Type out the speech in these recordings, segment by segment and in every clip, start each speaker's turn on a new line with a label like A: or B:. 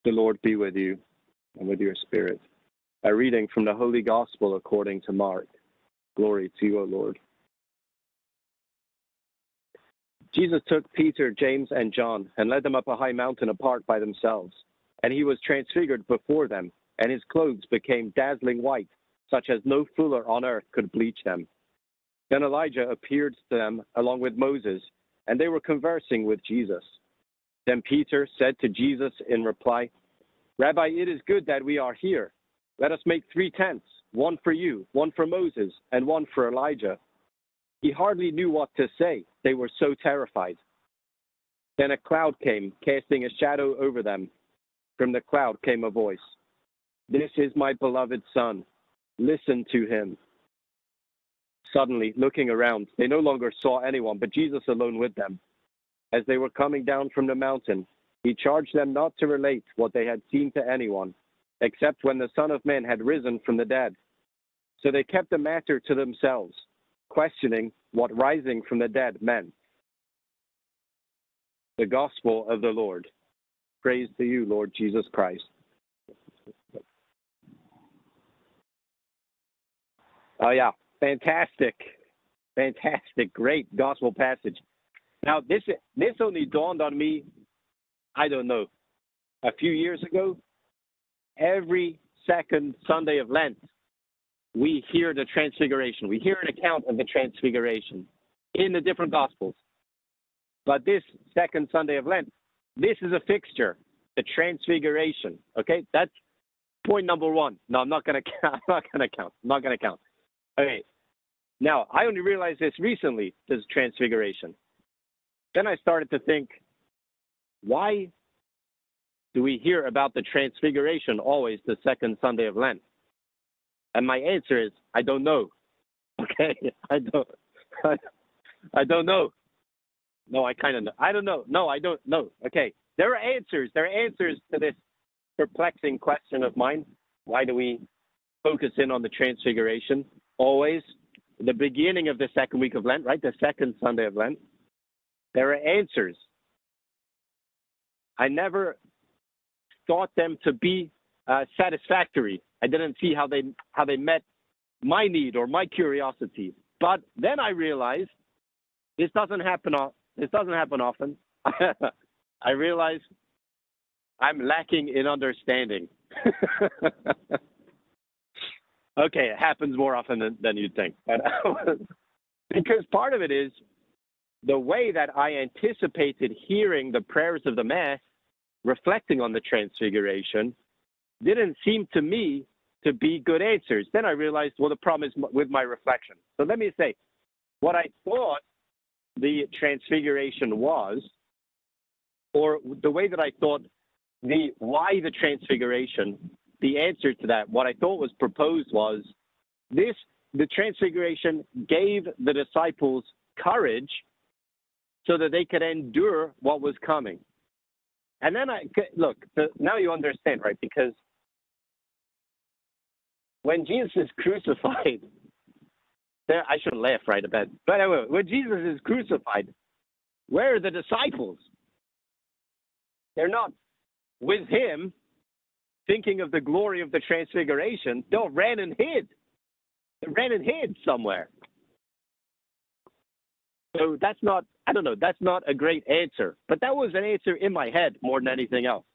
A: The Lord be with you and with your spirit. A reading from the Holy Gospel according to Mark. Glory to you, O Lord. Jesus took Peter, James, and John and led them up a high mountain apart by themselves. And he was transfigured before them, and his clothes became dazzling white, such as no fuller on earth could bleach them. Then Elijah appeared to them along with Moses, and they were conversing with Jesus. Then Peter said to Jesus in reply, Rabbi, it is good that we are here. Let us make 3 tents, one for you, one for Moses, and one for Elijah. He hardly knew what to say. They were so terrified. Then a cloud came, casting a shadow over them. From the cloud came a voice. This is my beloved Son. Listen to him. Suddenly, looking around, they no longer saw anyone but Jesus alone with them. As they were coming down from the mountain, he charged them not to relate what they had seen to anyone, except when the Son of Man had risen from the dead. So they kept the matter to themselves, questioning what rising from the dead meant. The Gospel of the Lord. Praise to you, Lord Jesus Christ. Oh yeah, fantastic, great gospel passage. Now this only dawned on me, I don't know, a few years ago. Every second Sunday of Lent, we hear the Transfiguration. We hear an account of the Transfiguration in the different Gospels. But this second Sunday of Lent, this is a fixture, the Transfiguration. Okay, that's point number one. No, I'm not going to count. Okay, now I only realized this recently, this Transfiguration. Then I started to think, why do we hear about the Transfiguration always the second Sunday of Lent? And my answer is, I don't know. Okay, I don't know. No, I kind of know. I don't know. No, I don't know. Okay, there are answers. There are answers to this perplexing question of mine. Why do we focus in on the Transfiguration always? The beginning of the second week of Lent, right? The second Sunday of Lent. There are answers. I never thought them to be satisfactory. I didn't see how they met my need or my curiosity. But then I realized this doesn't happen often. I realized I'm lacking in understanding. Okay, it happens more often than you'd think. But, because part of it is the way that I anticipated hearing the prayers of the Mass reflecting on the Transfiguration didn't seem to me to be good answers. Then I realized, well, the problem is with my reflection. So let me say, what I thought the Transfiguration was, or the way that I thought why the Transfiguration, the answer to that, what I thought was proposed was the Transfiguration gave the disciples courage so that they could endure what was coming. And then now you understand, right? Because when Jesus is crucified, I shouldn't laugh right a bit, but anyway, when Jesus is crucified, where are the disciples? They're not with him, thinking of the glory of the Transfiguration. They ran and hid. They ran and hid somewhere. So that's not a great answer. But that was an answer in my head more than anything else.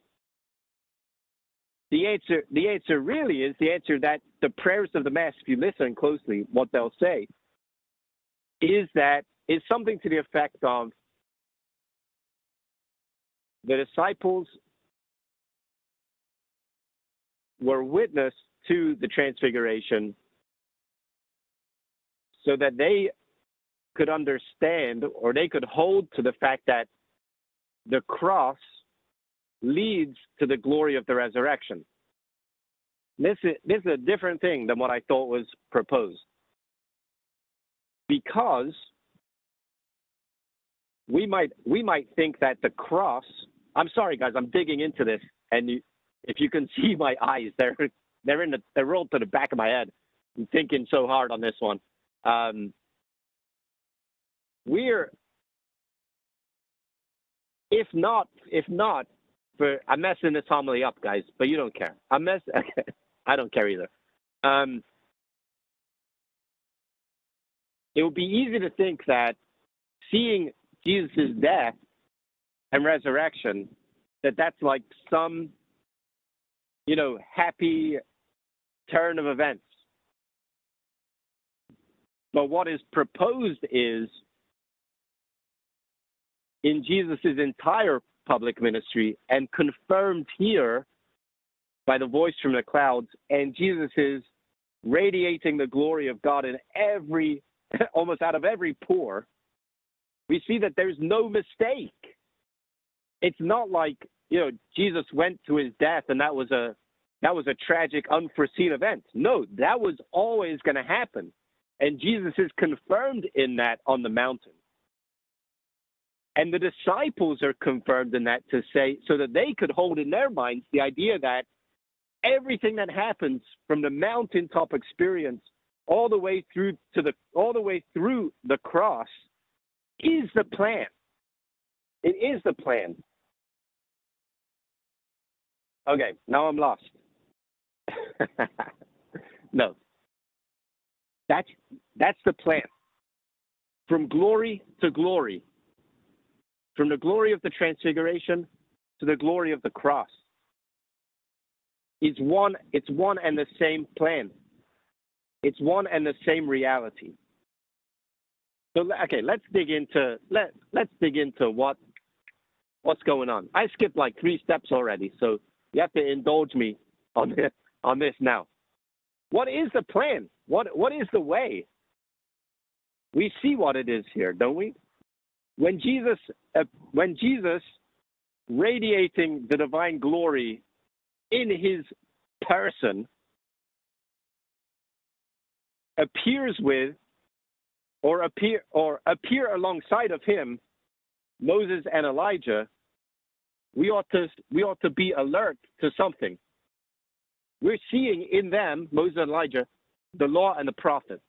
A: The answer really is the answer that the prayers of the Mass, if you listen closely, what they'll say, is something to the effect of the disciples were witness to the Transfiguration so that they could understand, or they could hold to the fact that the cross leads to the glory of the resurrection. This is a different thing than what I thought was proposed. Because we might think that the cross, I'm sorry guys, I'm digging into this, and if you can see my eyes, they're rolled to the back of my head. I'm thinking so hard on this one. We're, if not I'm messing this homily up, guys, but you don't care. I don't care either. It would be easy to think that seeing Jesus' death and resurrection, that's like some, happy turn of events. But what is proposed is, in Jesus' entire public ministry and confirmed here by the voice from the clouds, and Jesus is radiating the glory of God in almost out of every pore, we see that there's no mistake. It's not like, Jesus went to his death and that was a tragic, unforeseen event. No, that was always going to happen. And Jesus is confirmed in that on the mountain. And the disciples are confirmed in that to say, so that they could hold in their minds the idea that everything that happens from the mountaintop experience all the way through the cross is the plan. It is the plan. Okay, now I'm lost. No. That's the plan. From glory to glory. From the glory of the transfiguration to the glory of the cross. It's one and the same plan. It's one and the same reality. So okay, let's dig into what's going on. I skipped like 3 steps already, so you have to indulge me on this now. What is the plan? What is the way? We see what it is here, don't we? When Jesus radiating the divine glory in his person appears with or appear alongside of him Moses and Elijah, we ought to be alert to something. We're seeing in them, Moses and Elijah, the law and the prophets.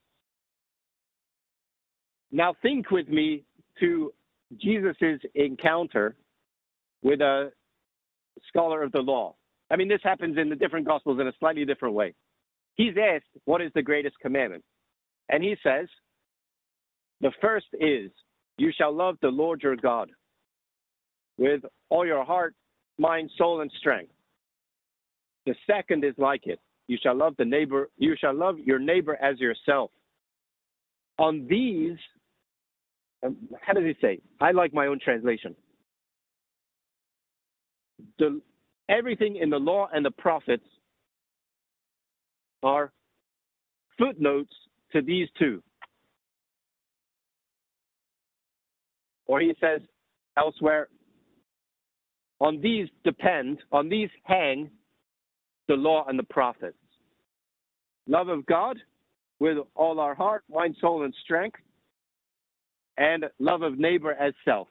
A: Now think with me to Jesus' encounter with a scholar of the law. I mean, this happens in the different Gospels in a slightly different way. He's asked, what is the greatest commandment? And he says, the first is, you shall love the Lord your God with all your heart, mind, soul, and strength. The second is like it. You shall love your neighbor as yourself. On these, how does he say? I like my own translation. Everything in the law and the prophets are footnotes to these two. Or he says elsewhere, on these hang the law and the prophets. Love of God with all our heart, mind, soul, and strength, and love of neighbor as self.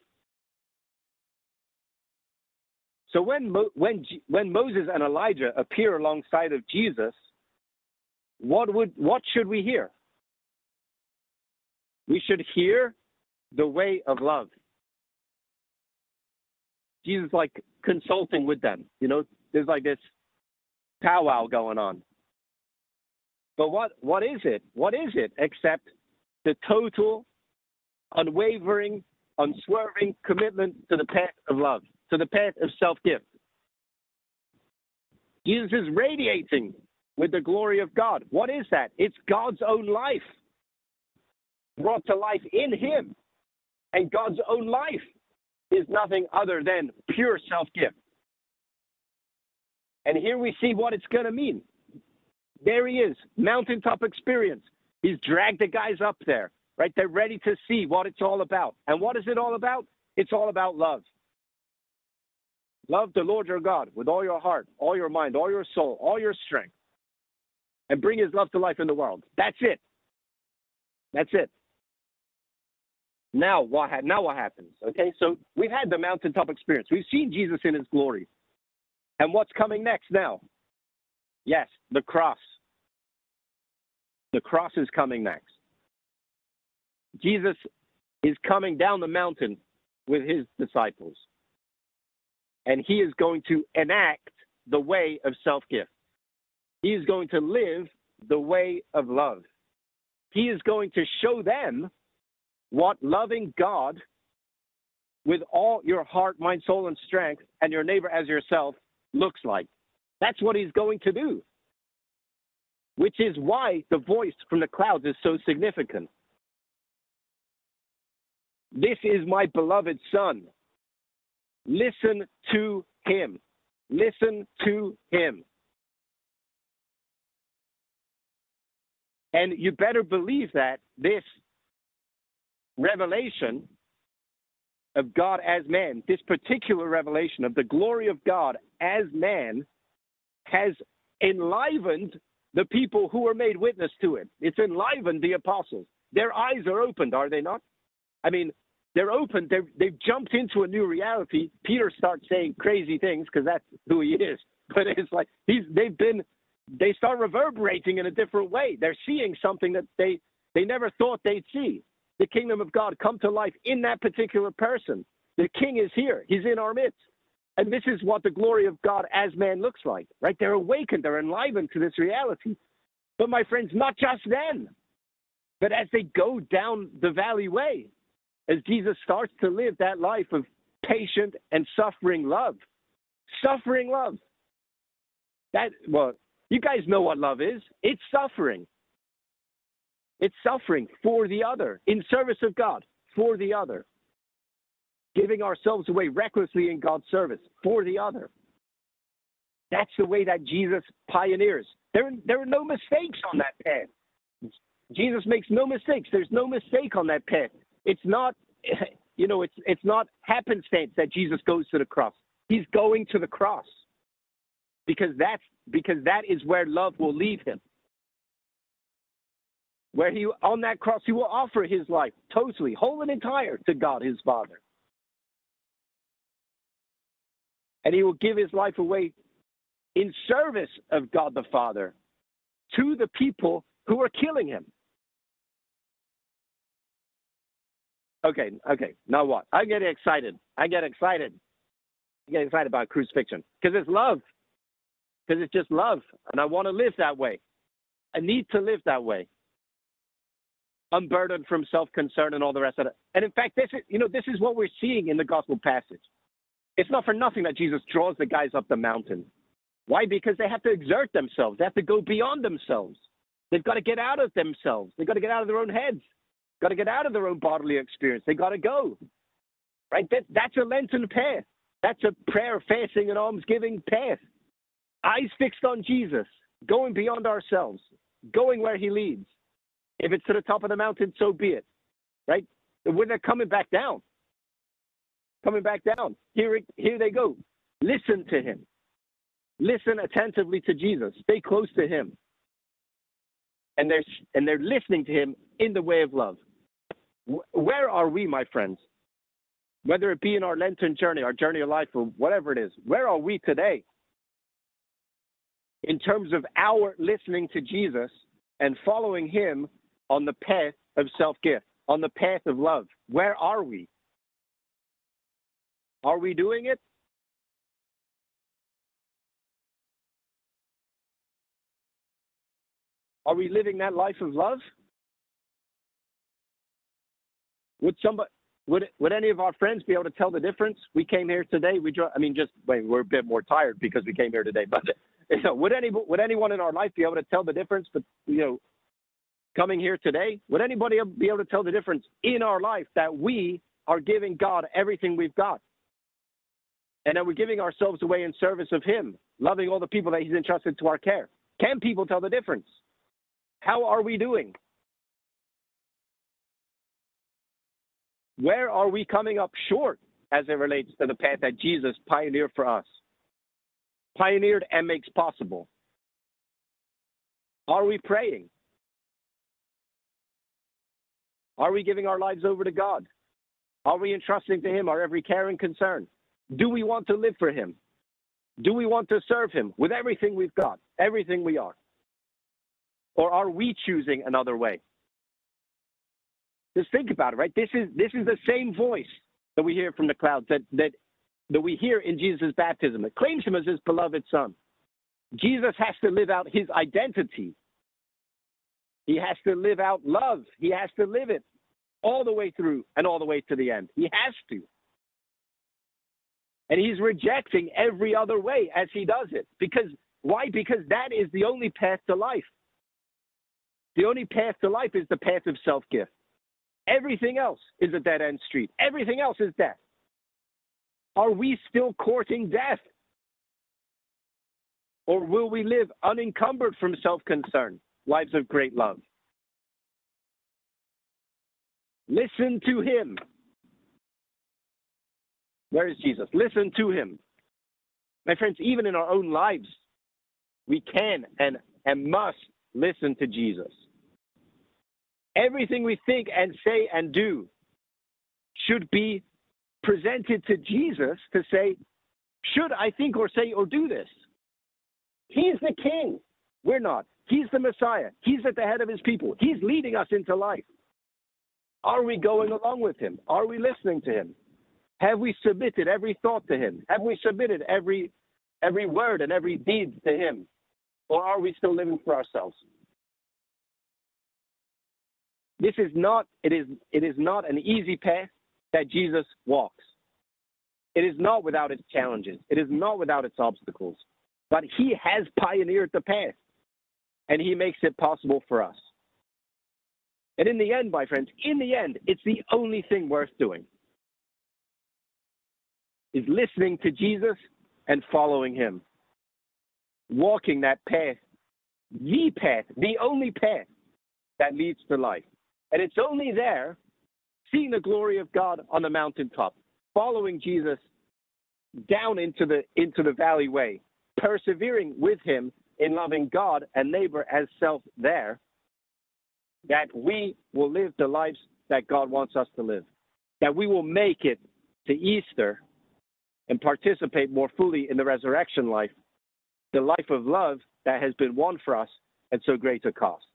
A: So when Moses and Elijah appear alongside of Jesus, what should we hear? We should hear the way of love. Jesus like consulting with them. There's like this powwow going on. But what is it? What is it except the total, unwavering, unswerving commitment to the path of love, to the path of self-gift? Jesus is radiating with the glory of God. What is that? It's God's own life brought to life in him. And God's own life is nothing other than pure self-gift. And here we see what it's going to mean. There he is, mountaintop experience. He's dragged the guys up there, right? They're ready to see what it's all about. And what is it all about? It's all about love. Love the Lord your God with all your heart, all your mind, all your soul, all your strength. And bring his love to life in the world. That's it. That's it. Now what happens? Okay, so we've had the mountaintop experience. We've seen Jesus in his glory. And what's coming next now? Yes, the cross. The cross is coming next. Jesus is coming down the mountain with his disciples. and he is going to enact the way of self-gift. He is going to live the way of love. He is going to show them what loving God with all your heart, mind, soul, and strength, and your neighbor as yourself looks like. That's what he's going to do, which is why the voice from the clouds is so significant. This is my beloved Son. Listen to him. Listen to him. And you better believe that this revelation of God as man, this particular revelation of the glory of God as man, has enlivened the people who were made witness to it. It's enlivened the apostles. Their eyes are opened, are they not? I mean, they're open. They've jumped into a new reality. Peter starts saying crazy things because that's who he is. But it's like they start reverberating in a different way. They're seeing something that they never thought they'd see. The kingdom of God come to life in that particular person. The king is here. He's in our midst. And this is what the glory of God as man looks like, right? They're awakened. They're enlivened to this reality. But my friends, not just then, but as they go down the valley way, as Jesus starts to live that life of patient and suffering love. Suffering love. Well, you guys know what love is. It's suffering. It's suffering for the other, in service of God, for the other. Giving ourselves away recklessly in God's service, for the other. That's the way that Jesus pioneers. There are no mistakes on that path. Jesus makes no mistakes. There's no mistake on that path. It's not, it's not happenstance that Jesus goes to the cross. He's going to the cross because that is where love will lead him. Where on that cross, he will offer his life totally, whole and entire to God, his Father. And he will give his life away in service of God the Father to the people who are killing him. Okay. Now what? I get excited about crucifixion because it's love. Because it's just love. And I want to live that way. I need to live that way. Unburdened from self-concern and all the rest of it. And in fact, this is what we're seeing in the gospel passage. It's not for nothing that Jesus draws the guys up the mountain. Why? Because they have to exert themselves. They have to go beyond themselves. They've got to get out of themselves. They've got to get out of their own heads. Got to get out of their own bodily experience. They got to go. Right? That's a Lenten path. That's a prayer, fasting, and almsgiving path. Eyes fixed on Jesus, going beyond ourselves, going where he leads. If it's to the top of the mountain, so be it. Right? When they're coming back down. Here they go. Listen to him. Listen attentively to Jesus. Stay close to him. And they're listening to him in the way of love. Where are we, my friends? Whether it be in our Lenten journey, our journey of life, or whatever it is, where are we today? In terms of our listening to Jesus and following him on the path of self-gift, on the path of love, where are we? Are we doing it? Are we living that life of love? Would any of our friends be able to tell the difference? We came here today. We're a bit more tired because we came here today. But would anyone in our life be able to tell the difference? But coming here today, would anybody be able to tell the difference in our life that we are giving God everything we've got, and that we're giving ourselves away in service of him, loving all the people that he's entrusted to our care? Can people tell the difference? How are we doing? Where are we coming up short as it relates to the path that Jesus pioneered for us? Pioneered and makes possible. Are we praying? Are we giving our lives over to God? Are we entrusting to him our every care and concern? Do we want to live for him? Do we want to serve him with everything we've got, everything we are? Or are we choosing another way? Just think about it, right? This is the same voice that we hear from the clouds that that we hear in Jesus' baptism that claims him as his beloved son. Jesus has to live out his identity. He has to live out love. He has to live it all the way through and all the way to the end. He has to. And he's rejecting every other way as he does it. Because why? Because that is the only path to life. The only path to life is the path of self-gift. Everything else is a dead-end street. Everything else is death. Are we still courting death? Or will we live unencumbered from self-concern, lives of great love? Listen to him. Where is Jesus? Listen to him. My friends, even in our own lives, we can and must listen to Jesus. Everything we think and say and do should be presented to Jesus to say, should I think or say or do this? He's the king. We're not. He's the Messiah. He's at the head of his people. He's leading us into life. Are we going along with him? Are we listening to him? Have we submitted every thought to him? Have we submitted every word and every deed to him? Or are we still living for ourselves? It is not an easy path that Jesus walks. It is not without its challenges. It is not without its obstacles. But he has pioneered the path, and he makes it possible for us. And in the end, my friends, in the end, it's the only thing worth doing, is listening to Jesus and following him. Walking that path, the only path that leads to life. And it's only there, seeing the glory of God on the mountaintop, following Jesus down into the valley way, persevering with him in loving God and neighbor as self there, that we will live the lives that God wants us to live. That we will make it to Easter and participate more fully in the resurrection life, the life of love that has been won for us at so great a cost.